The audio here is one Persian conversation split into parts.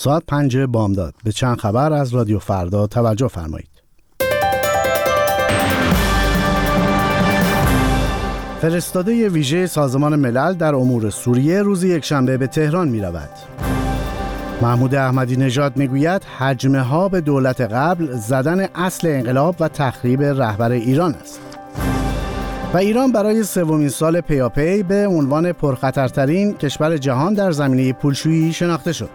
ساعت 5 بامداد به چند خبر از رادیو فردا توجه فرمایید. فرستاده ویژه سازمان ملل در امور سوریه روز یکشنبه به تهران می رود. محمود احمدی نژاد می گوید هجمه ها به دولت قبل زدن اصل انقلاب و تخریب رهبر ایران است. و ایران برای سومین سال پیاپی به عنوان پرخطرترین کشور جهان در زمینه پولشویی شناخته شد.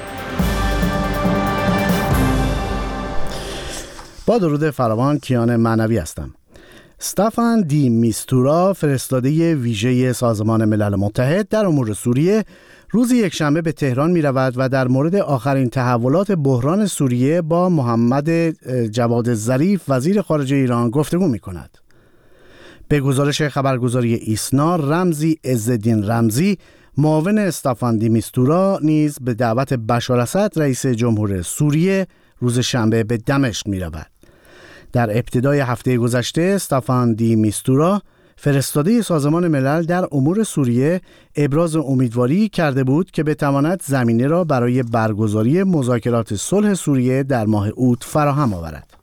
با درود فراوان، کیان معنوی هستم. استافان دی میستورا، فرستاده ویژه سازمان ملل متحد در امور سوریه، روز یکشنبه به تهران می رود و در مورد آخرین تحولات بحران سوریه با محمد جواد ظریف وزیر خارجه ایران گفتگو می کند. به گزارش خبرگزاری ایسنا، رمزی عزالدین رمزی، معاون استافان دی میستورا، نیز به دعوت بشار اسد رئیس جمهور سوریه روز شنبه به دمشق می رود. در ابتدای هفته گذشته استافان دی میستورا، فرستاده سازمان ملل در امور سوریه، ابراز امیدواری کرده بود که بتواند زمینه را برای برگزاری مذاکرات صلح سوریه در ماه اوت فراهم آورد.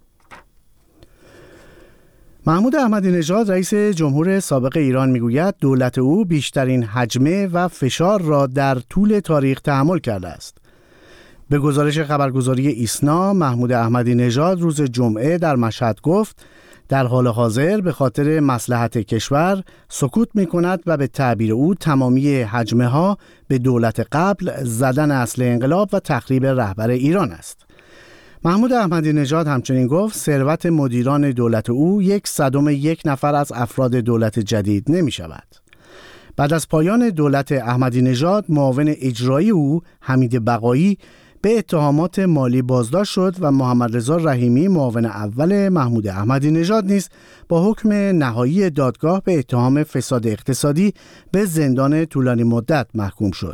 محمود احمدی نژاد، رئیس جمهور سابق ایران، میگوید دولت او بیشترین هجمه و فشار را در طول تاریخ تحمل کرده است. به گزارش خبرگزاری ایسنا، محمود احمدی نژاد روز جمعه در مشهد گفت در حال حاضر به خاطر مصلحت کشور سکوت می‌کند و به تعبیر او تمامی هجمه ها به دولت قبل زدن اصل انقلاب و تخریب رهبر ایران است. محمود احمدی نژاد همچنین گفت ثروت مدیران دولت او 1/100 نفر از افراد دولت جدید نمی شود. بعد از پایان دولت احمدی نژاد، معاون اجرایی او حمید بقایی به اتهامات مالی بازداشت شد و محمد رضا رحیمی، معاون اول محمود احمدی نژاد، نیز با حکم نهایی دادگاه به اتهام فساد اقتصادی به زندان طولانی مدت محکوم شد.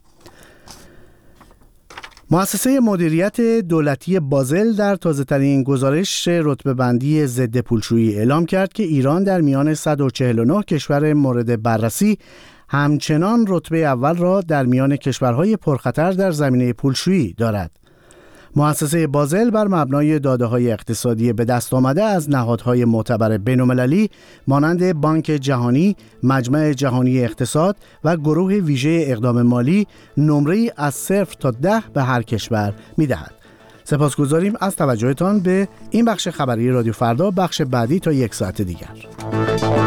مؤسسه مدیریت دولتی بازل در تازه‌ترین گزارش رتبه‌بندی ضد پولشویی اعلام کرد که ایران در میان 149 کشور مورد بررسی همچنان رتبه اول را در میان کشورهای پرخطر در زمینه پولشویی دارد. مؤسسه بازل بر مبنای داده‌های اقتصادی به دست آمده از نهادهای معتبر بین‌المللی مانند بانک جهانی، مجمع جهانی اقتصاد و گروه ویژه اقدام مالی نمره‌ای از 0 تا 10 به هر کشور می‌دهد. سپاسگزاریم از توجهتان به این بخش خبری رادیو فردا. بخش بعدی تا 1 ساعت دیگر.